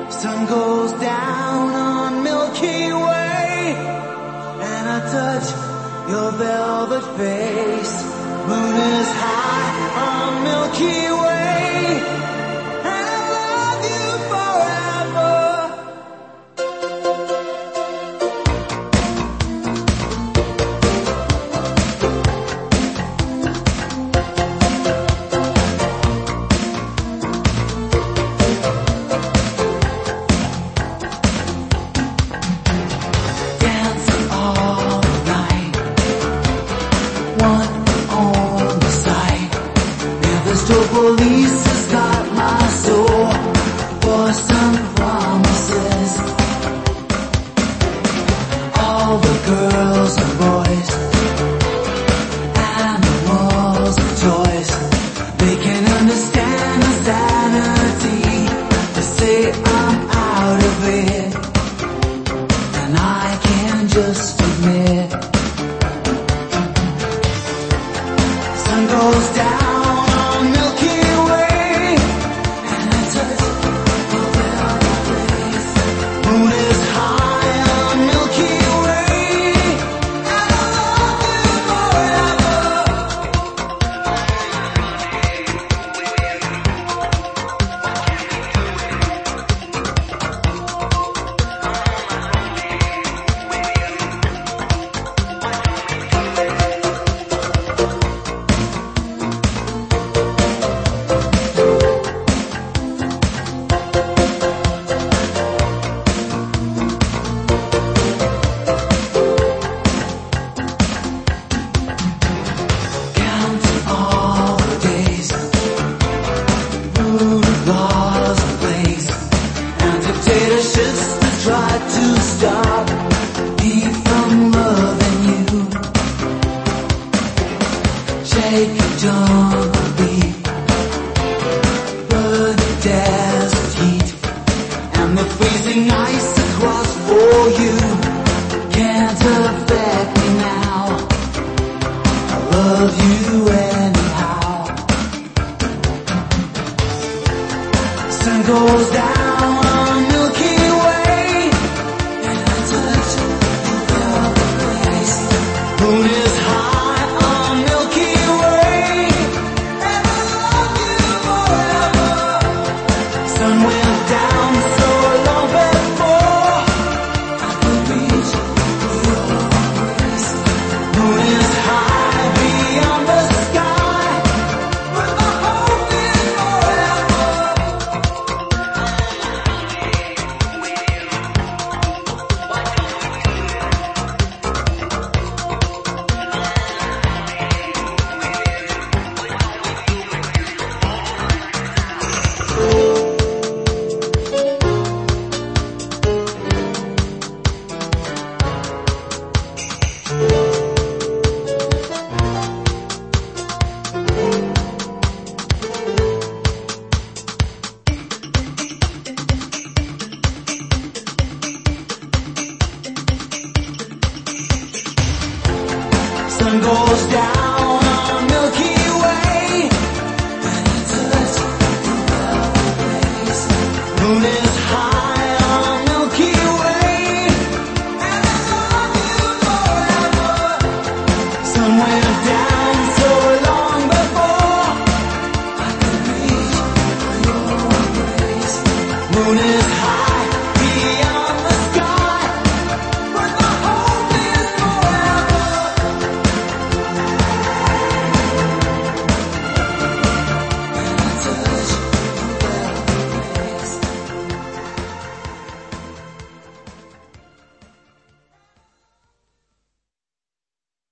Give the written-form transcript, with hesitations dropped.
Sun goes down on Milky Way, and I touch your velvet face. Moon is high on Milky Way, and I love you forever. Dancing all night, one on the side. Never stop, police has got my soul for some promises. All the girls and boys, animals and toys, they can understand the sanity. They say I'm out of it, and I can just admit. Sun goes down on Milky Way, and I touch your velvet face. Moon is high on Milky Way, and I love you forever. Count all the days, rude laws and plagues, and dictatorships that try to stop me from loving you. Shake, don't believe, burn the desert heat, and the freezing ice across for you can't affect me now. I love you anyhow. Sun goes down on Milky Way, and I touch your velvet face. Moon is high on Milky Way, and I love you forever. Sun went down so long before I could reach your embrace. Moon is high beyond the sky, but my hope is forever. Sun goes down on Milky Way, and I touch your velvet face. Moon is high on Milky Way, and I love you forever. Sun went down so long before I could reach your embrace. Moon is